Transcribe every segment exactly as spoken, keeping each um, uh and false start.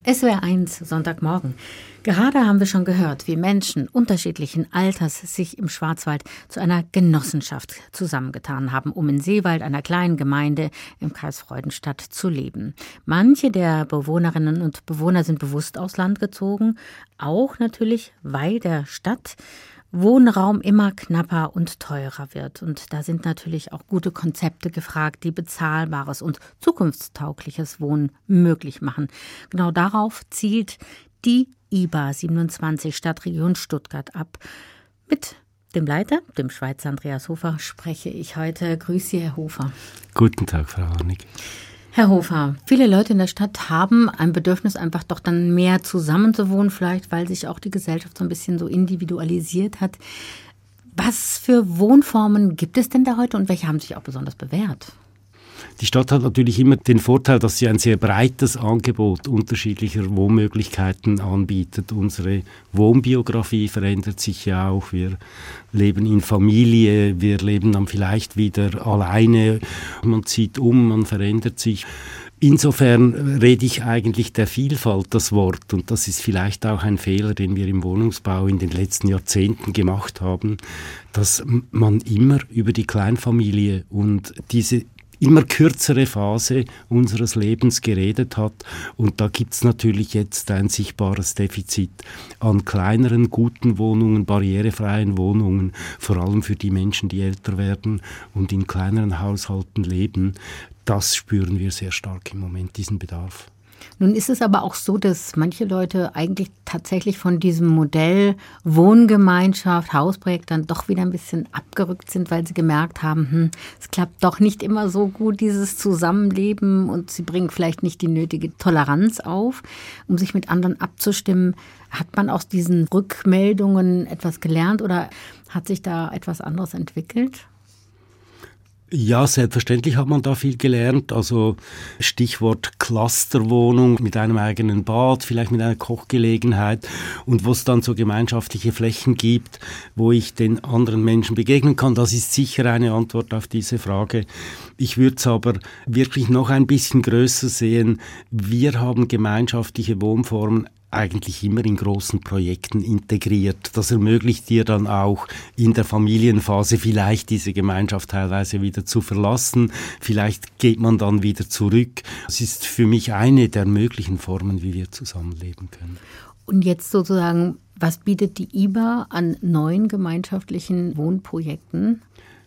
S W R eins, Sonntagmorgen. Gerade haben wir schon gehört, wie Menschen unterschiedlichen Alters sich im Schwarzwald zu einer Genossenschaft zusammengetan haben, um in Seewald, einer kleinen Gemeinde im Kreis Freudenstadt, zu leben. Manche der Bewohnerinnen und Bewohner sind bewusst aufs Land gezogen, auch natürlich, weil der Stadt Wohnraum immer knapper und teurer wird. Und da sind natürlich auch gute Konzepte gefragt, die bezahlbares und zukunftstaugliches Wohnen möglich machen. Genau darauf zielt die I B A siebenundzwanzig Stadtregion Stuttgart ab. Mit dem Leiter, dem Schweizer Andreas Hofer, spreche ich heute. Grüß Sie, Herr Hofer. Guten Tag, Frau Harnig. Herr Hofer, viele Leute in der Stadt haben ein Bedürfnis, einfach doch dann mehr zusammenzuwohnen, vielleicht weil sich auch die Gesellschaft so ein bisschen so individualisiert hat. Was für Wohnformen gibt es denn da heute und welche haben sich auch besonders bewährt? Die Stadt hat natürlich immer den Vorteil, dass sie ein sehr breites Angebot unterschiedlicher Wohnmöglichkeiten anbietet. Unsere Wohnbiografie verändert sich ja auch. Wir leben in Familie, wir leben dann vielleicht wieder alleine. Man zieht um, man verändert sich. Insofern rede ich eigentlich der Vielfalt das Wort, und das ist vielleicht auch ein Fehler, den wir im Wohnungsbau in den letzten Jahrzehnten gemacht haben, dass man immer über die Kleinfamilie und diese immer kürzere Phase unseres Lebens geredet hat. Und da gibt es natürlich jetzt ein sichtbares Defizit an kleineren, guten Wohnungen, barrierefreien Wohnungen, vor allem für die Menschen, die älter werden und in kleineren Haushalten leben. Das spüren wir sehr stark im Moment, diesen Bedarf. Nun ist es aber auch so, dass manche Leute eigentlich tatsächlich von diesem Modell Wohngemeinschaft, Hausprojekt dann doch wieder ein bisschen abgerückt sind, weil sie gemerkt haben, hm, es klappt doch nicht immer so gut, dieses Zusammenleben, und sie bringen vielleicht nicht die nötige Toleranz auf, um sich mit anderen abzustimmen. Hat man aus diesen Rückmeldungen etwas gelernt oder hat sich da etwas anderes entwickelt? Ja, selbstverständlich hat man da viel gelernt. Also Stichwort Clusterwohnung mit einem eigenen Bad, vielleicht mit einer Kochgelegenheit, und wo es dann so gemeinschaftliche Flächen gibt, wo ich den anderen Menschen begegnen kann. Das ist sicher eine Antwort auf diese Frage. Ich würde es aber wirklich noch ein bisschen größer sehen. Wir haben gemeinschaftliche Wohnformen eigentlich immer in großen Projekten integriert. Das ermöglicht dir dann auch in der Familienphase vielleicht diese Gemeinschaft teilweise wieder zu verlassen. Vielleicht geht man dann wieder zurück. Das ist für mich eine der möglichen Formen, wie wir zusammenleben können. Und jetzt sozusagen, was bietet die I B A an neuen gemeinschaftlichen Wohnprojekten?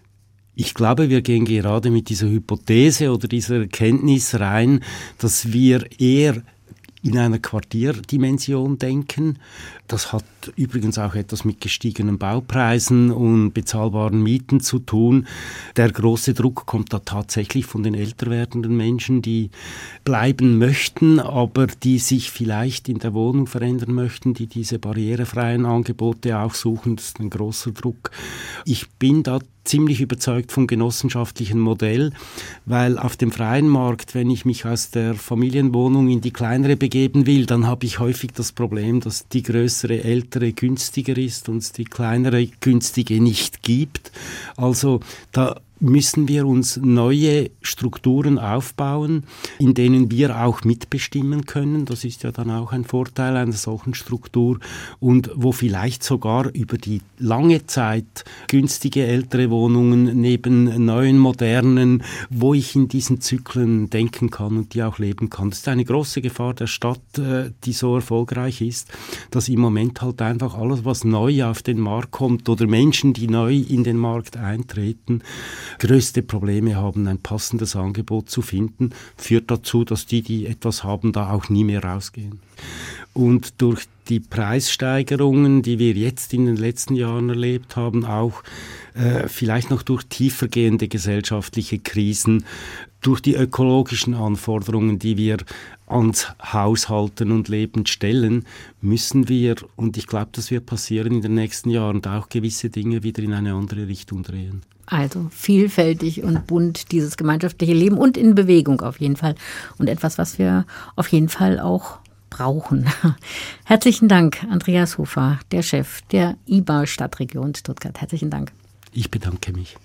Ich glaube, wir gehen gerade mit dieser Hypothese oder dieser Erkenntnis rein, dass wir eher in einer Quartierdimension denken. Das hat übrigens auch etwas mit gestiegenen Baupreisen und bezahlbaren Mieten zu tun. Der große Druck kommt da tatsächlich von den älter werdenden Menschen, die bleiben möchten, aber die sich vielleicht in der Wohnung verändern möchten, die diese barrierefreien Angebote auch suchen. Das ist ein großer Druck. Ich bin da ziemlich überzeugt vom genossenschaftlichen Modell, weil auf dem freien Markt, wenn ich mich aus der Familienwohnung in die kleinere begeben will, dann habe ich häufig das Problem, dass die größere, ältere günstiger ist und es die kleinere, günstige nicht gibt. Also da müssen wir uns neue Strukturen aufbauen, in denen wir auch mitbestimmen können. Das ist ja dann auch ein Vorteil einer solchen Struktur, und wo vielleicht sogar über die lange Zeit günstige ältere Wohnungen neben neuen, modernen, wo ich in diesen Zyklen denken kann und die auch leben kann. Das ist eine große Gefahr der Stadt, die so erfolgreich ist, dass im Moment halt einfach alles, was neu auf den Markt kommt oder Menschen, die neu in den Markt eintreten, größte Probleme haben, ein passendes Angebot zu finden, führt dazu, dass die, die etwas haben, da auch nie mehr rausgehen. Und durch die Preissteigerungen, die wir jetzt in den letzten Jahren erlebt haben, auch äh, vielleicht noch durch tiefergehende gesellschaftliche Krisen, durch die ökologischen Anforderungen, die wir ans Haushalten und Leben stellen, müssen wir, und ich glaube, das wird passieren in den nächsten Jahren, da auch gewisse Dinge wieder in eine andere Richtung drehen. Also vielfältig und bunt dieses gemeinschaftliche Leben und in Bewegung auf jeden Fall. Und etwas, was wir auf jeden Fall auch brauchen. Herzlichen Dank, Andreas Hofer, der Chef der I B A Stadtregion Stuttgart. Herzlichen Dank. Ich bedanke mich.